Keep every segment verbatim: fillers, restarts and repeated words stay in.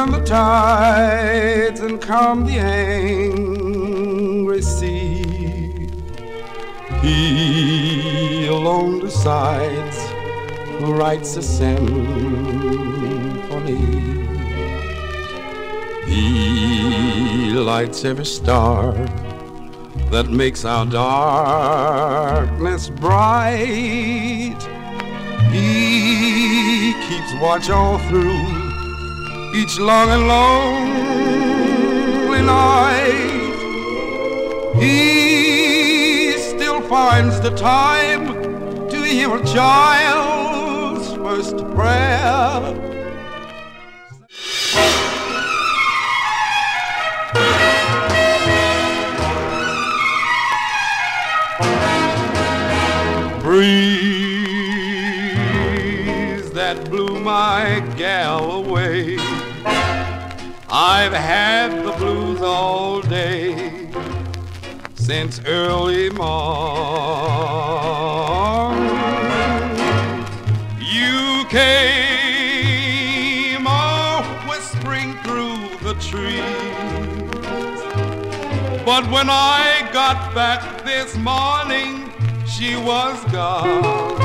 turn the tides and calm the angry sea. He alone decides who writes a symphony. He lights every star that makes our darkness bright. He keeps watch all through each long and lonely night. He still finds the time to hear a child's first prayer. Breeze that blew my gal away, I've had the blues all day since early morn. You came a whispering through the trees, but when I got back this morning, she was gone.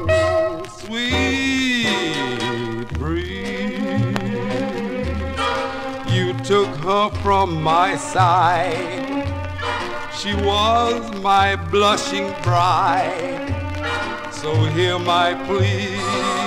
Sweet breeze, you took her from my side. She was my blushing bride. So hear my plea.